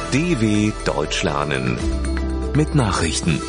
DW Deutsch lernen mit Nachrichten.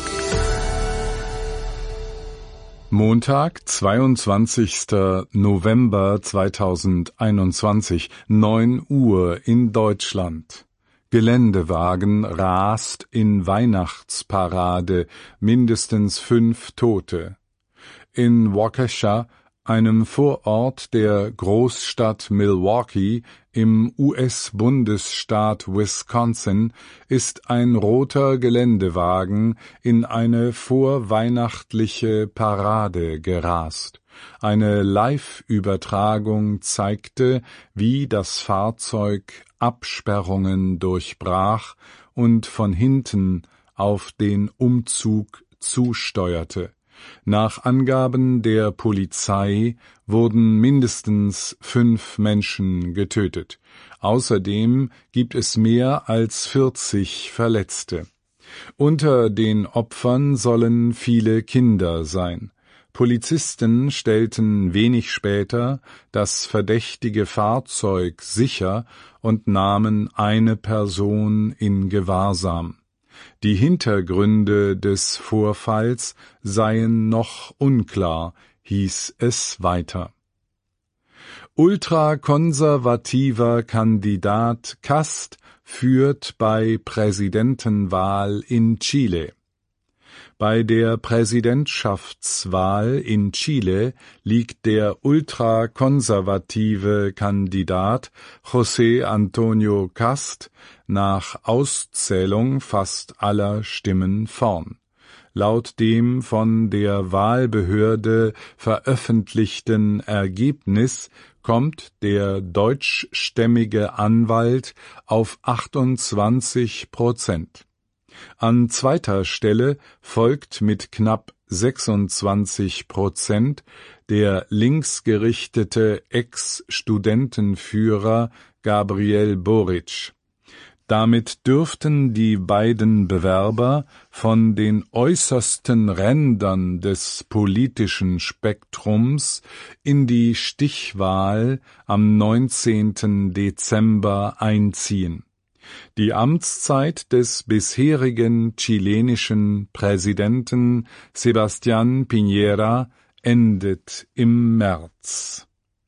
Montag, 22. November 2021, 9 Uhr in Deutschland. Geländewagen rast in Weihnachtsparade, mindestens 5 Tote. In Waukesha, einem Vorort der Großstadt Milwaukee im US-Bundesstaat Wisconsin, ist ein roter Geländewagen in eine vorweihnachtliche Parade gerast. Eine Live-Übertragung zeigte, wie das Fahrzeug Absperrungen durchbrach und von hinten auf den Umzug zusteuerte. Nach Angaben der Polizei wurden mindestens 5 Menschen getötet. Außerdem gibt es mehr als 40 Verletzte. Unter den Opfern sollen viele Kinder sein. Polizisten stellten wenig später das verdächtige Fahrzeug sicher und nahmen eine Person in Gewahrsam. Die Hintergründe des Vorfalls seien noch unklar, hieß es weiter. Ultrakonservativer Kandidat Kast führt bei Präsidentenwahl in Chile. Bei der Präsidentschaftswahl in Chile liegt der ultrakonservative Kandidat José Antonio Kast nach Auszählung fast aller Stimmen vorn. Laut dem von der Wahlbehörde veröffentlichten Ergebnis kommt der deutschstämmige Anwalt auf 28%. An zweiter Stelle folgt mit knapp 26% der linksgerichtete Ex-Studentenführer Gabriel Boric. Damit dürften die beiden Bewerber von den äußersten Rändern des politischen Spektrums in die Stichwahl am 19. Dezember einziehen. Die Amtszeit des bisherigen chilenischen Präsidenten Sebastián Piñera endet im März.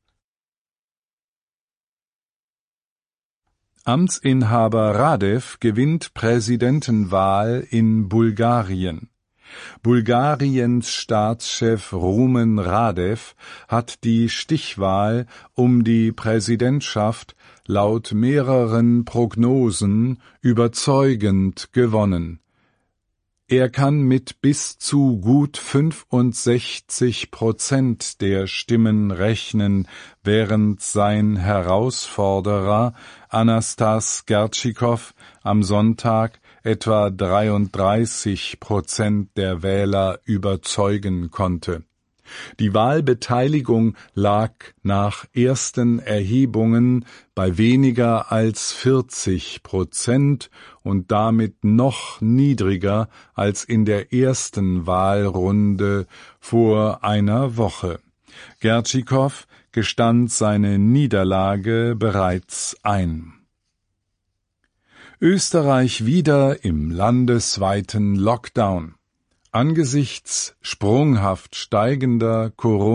Amtsinhaber Radev gewinnt Präsidentenwahl in Bulgarien. Bulgariens Staatschef Rumen Radev hat die Stichwahl um die Präsidentschaft laut mehreren Prognosen überzeugend gewonnen. Er kann mit bis zu gut 65% der Stimmen rechnen, während sein Herausforderer Anastas Gertschikow am Sonntag etwa 33% der Wähler überzeugen konnte. Die Wahlbeteiligung lag nach ersten Erhebungen bei weniger als 40% und damit noch niedriger als in der ersten Wahlrunde vor einer Woche. Gertschikow gestand seine Niederlage bereits ein. Österreich wieder im landesweiten Lockdown. Angesichts sprunghaft steigender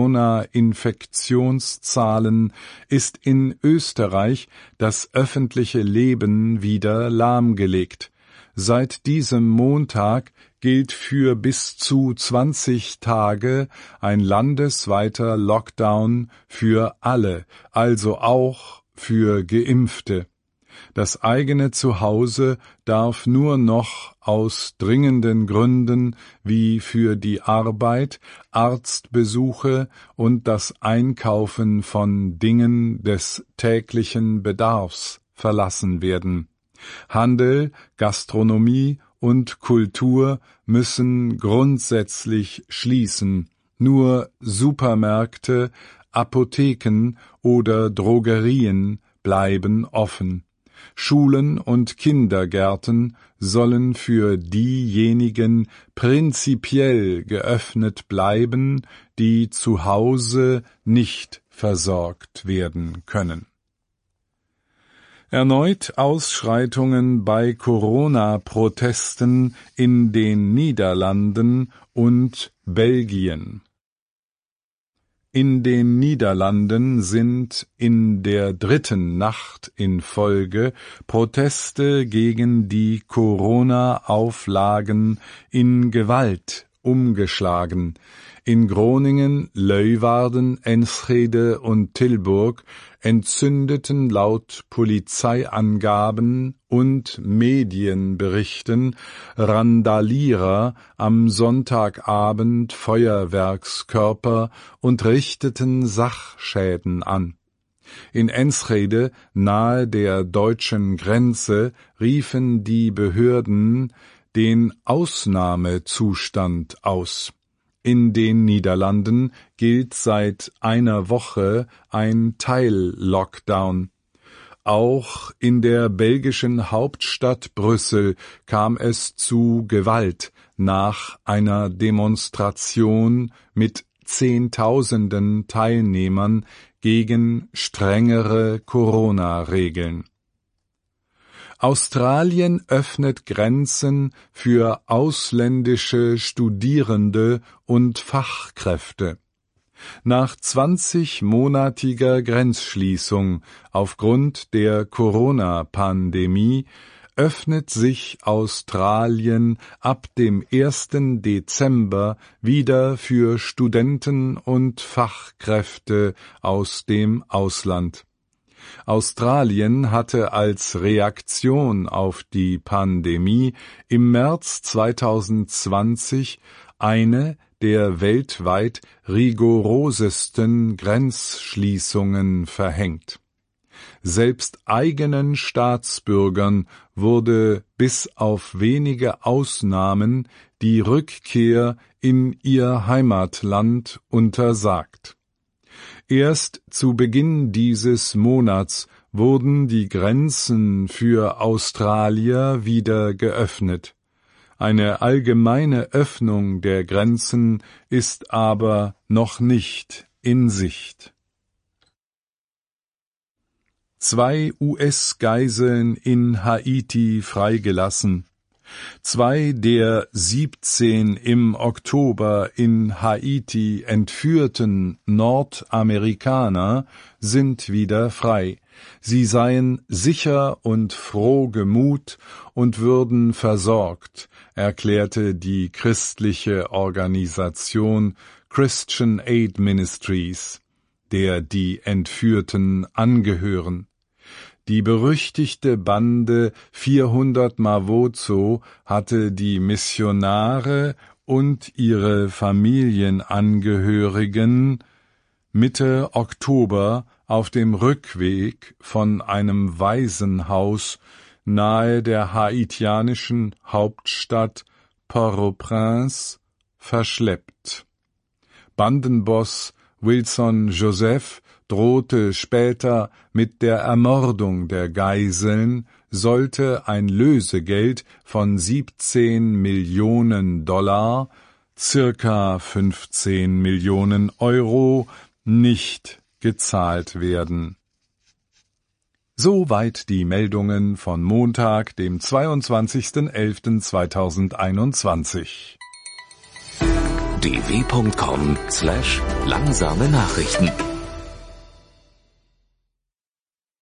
Corona-Infektionszahlen ist in Österreich das öffentliche Leben wieder lahmgelegt. Seit diesem Montag gilt für bis zu 20 Tage ein landesweiter Lockdown für alle, also auch für Geimpfte. Das eigene Zuhause darf nur noch aus dringenden Gründen wie für die Arbeit, Arztbesuche und das Einkaufen von Dingen des täglichen Bedarfs verlassen werden. Handel, Gastronomie und Kultur müssen grundsätzlich schließen. Nur Supermärkte, Apotheken oder Drogerien bleiben offen. Schulen und Kindergärten sollen für diejenigen prinzipiell geöffnet bleiben, die zu Hause nicht versorgt werden können. Erneut Ausschreitungen bei Corona-Protesten in den Niederlanden und Belgien. In den Niederlanden sind in der 3. Nacht in Folge Proteste gegen die Corona-Auflagen in Gewalt umgeschlagen. In Groningen, Leeuwarden, Enschede und Tilburg entzündeten laut Polizeiangaben und Medienberichten Randalierer am Sonntagabend Feuerwerkskörper und richteten Sachschäden an. In Enschede, nahe der deutschen Grenze, riefen die Behörden den Ausnahmezustand aus. In den Niederlanden gilt seit einer Woche ein Teil-Lockdown. Auch in der belgischen Hauptstadt Brüssel kam es zu Gewalt nach einer Demonstration mit Zehntausenden Teilnehmern gegen strengere Corona-Regeln. Australien öffnet Grenzen für ausländische Studierende und Fachkräfte. Nach 20-monatiger Grenzschließung aufgrund der Corona-Pandemie öffnet sich Australien ab dem 1. Dezember wieder für Studenten und Fachkräfte aus dem Ausland. Australien hatte als Reaktion auf die Pandemie im März 2020 eine der weltweit rigorosesten Grenzschließungen verhängt. Selbst eigenen Staatsbürgern wurde bis auf wenige Ausnahmen die Rückkehr in ihr Heimatland untersagt. Erst zu Beginn dieses Monats wurden die Grenzen für Australier wieder geöffnet. Eine allgemeine Öffnung der Grenzen ist aber noch nicht in Sicht. 2 US-Geiseln in Haiti freigelassen. 2 der 17 im Oktober in Haiti entführten Nordamerikaner sind wieder frei. Sie seien sicher und frohgemut und würden versorgt, erklärte die christliche Organisation Christian Aid Ministries, der die Entführten angehören. Die berüchtigte Bande 400 Mavozo hatte die Missionare und ihre Familienangehörigen Mitte Oktober auf dem Rückweg von einem Waisenhaus nahe der haitianischen Hauptstadt Port-au-Prince verschleppt. Bandenboss Wilson Joseph drohte später mit der Ermordung der Geiseln, sollte ein Lösegeld von 17 Millionen $, circa 15 Millionen Euro, nicht gezahlt werden. Soweit die Meldungen von Montag, dem 22.11.2021. dw.com/langsame Nachrichten